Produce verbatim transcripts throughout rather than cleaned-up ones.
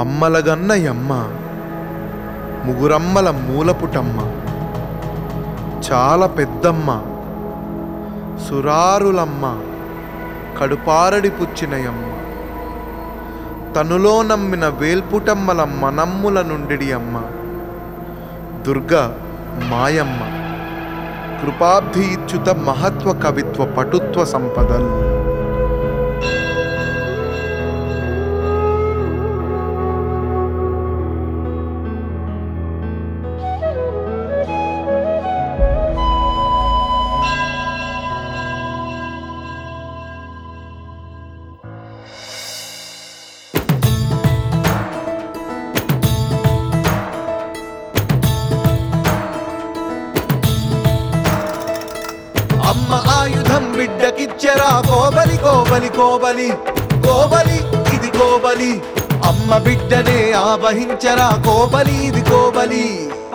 అమ్మలగన్నయమ్మ ముగురమ్మల మూలపుటమ్మ చాలా పెద్దమ్మ సురారులమ్మ కడుపారడి పుచ్చినయమ్మ తనులో నమ్మిన వేల్పుటమ్మల మనమ్ముల నుండిడి అమ్మ దుర్గా మాయమ్మ కృపాబ్ధి ఇచ్యుత మహత్వ కవిత్వ పటుత్వ సంపదల్ అమ్మ ఆయుధం బిడ్డకిచ్చరా కోబలి కోబలి కోబలి కోబలి ఇది కోబలి అమ్మ బిడ్డనే ఆవహించరా కోబలి ఇది కోబలి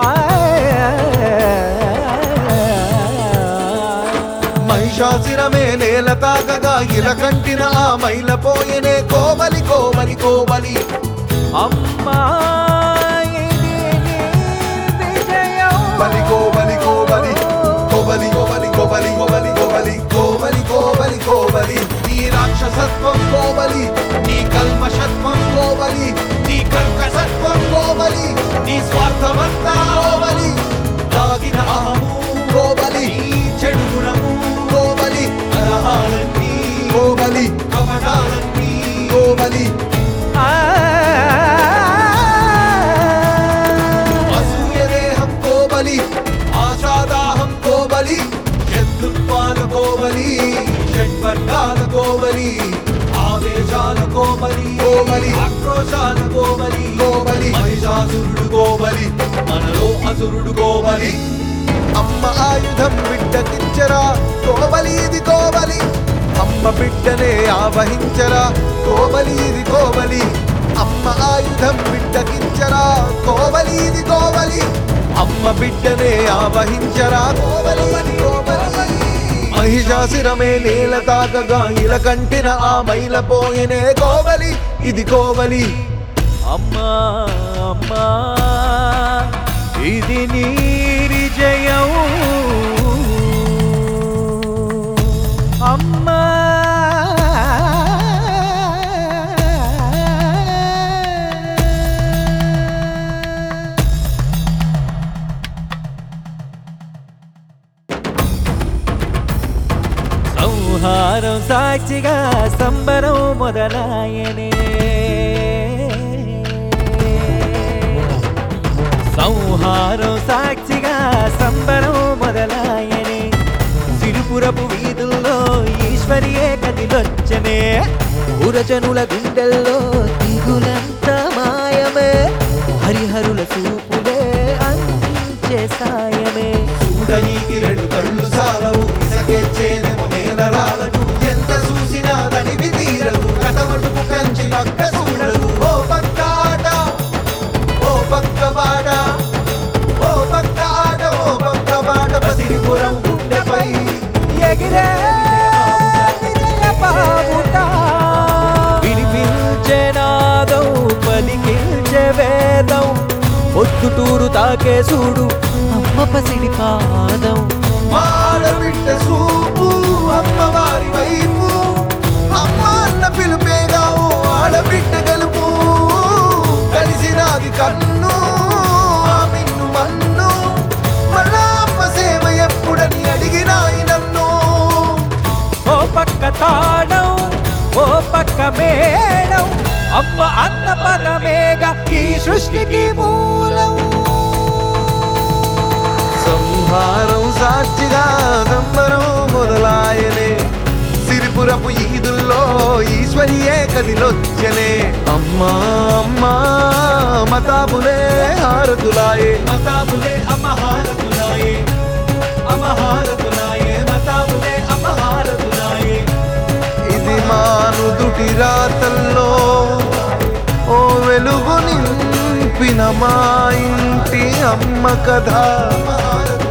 మహిషాసురమే నేల తాకగా ఇలకంటిన ఆ మైల పోయనే కోబలి కోబలి కోబలి అమ్మా బలి కోబలి కోబలి కోబలి కోబలి కోబలి కోబలి కోబలి కోబలి కోబలి కోబలి నీ రాక్షసత్వం కోబలి నీ కల్మషత్వం కోబలి నీ కర్కసత్వం కోబలి నీ స్వార్థమంతా కోబలి తాగిన అహము కోబలి చెడు గుణము కోబలి కలహాలన్నీ కోబలి కపటాలన్నీ కోబలి అసూయ దేహం కోబలి ఆశాదాహం కోబలి శత్రుత్వాల కోబలి షడ్వర్గాల కోబలి ఆవేశాల కోబలి కోబలి ఆక్రోశాల కోబలి కోబలి మహిషాసురుడు కోబలి మనలో అసురుడు కోబలి అమ్మ ఆయుధం బిడ్డకిచ్చరా కోబలి ఇది కోబలి అమ్మ బిడ్డనే ఆవహించరా కోబలి ఇది కోబలి అమ్మ ఆయుధం బిడ్డకిచ్చరా కోబలి ఇది కోబలి అమ్మ బిడ్డనే ఆవహించరా కోబలి ఇది కోబలి మహిషాసురమే నేల తాకగా ఇలకంటిన ఆ మైల పోయనే కోబలి ఇది కోబలి అమ్మా అమ్మా ఇది నీ విజయం అమ్మా సంహారం సాక్షిగా సంబరం మొదలాయనే సంహారం సాక్షిగా సంబరం మొదలాయనే సిరిపురపు వీధుల్లో ఈశ్వరియే కదిలొచ్చనే పురజనుల గుండెల్లో దిగులంత మాయమే హరిహరుల చూపులే అందించే సాయమే చూడనీకి రెండు కళ్ళు సాలవు ఇసకెచ్చేనేమో నేల రాలదు ఎంత చూసినా దనివి తీరదు కటమటుకు కంచి పక్క చూడదు ఓ పక్క ఆట ఓ పక్క బాట ఓ పక్క ఆట ఓ పక్క బాట బసిరిపురం గుండెపై ఎగిరే విజయ బావుట వినిపించే నాదం పలికించే వేదం పొద్దుటూరు తాకే చూడు అమ్మ పసిడి పాదం ఆడబిడ్డ చూపు అమ్మవారి వైపు అమ్మ అన్న పిలుపేగా ఓ ఆడబిడ్డ గలుపు కలిసినాది కన్ను ఆ మిన్ను మన్ను మళ్ళా అమ్మ సేవ ఎప్పుడని అడిగినాయి నన్ను ఓ పక్క తాళం ఓ పక్క మేడం అమ్మ అన్న పదమేగా ఈ సృష్టికి మూలం సంహారం సాక్షిగా సంబరం మొదలాయనే సిరిపురపు ఈదుల్లో ఈశ్వరియే కదిలొచ్చనే అమ్మా అమ్మా మతాబులే హారతులాయే మతాబులే అమ్మ హారతులాయే అమ్మ హారతులాయే మతాబులే అమ్మ హారతులాయే ఇది మానుదుటి రాతల్లో ఓ వెలుగు నింపిన మా ఇంటి అమ్మ కథ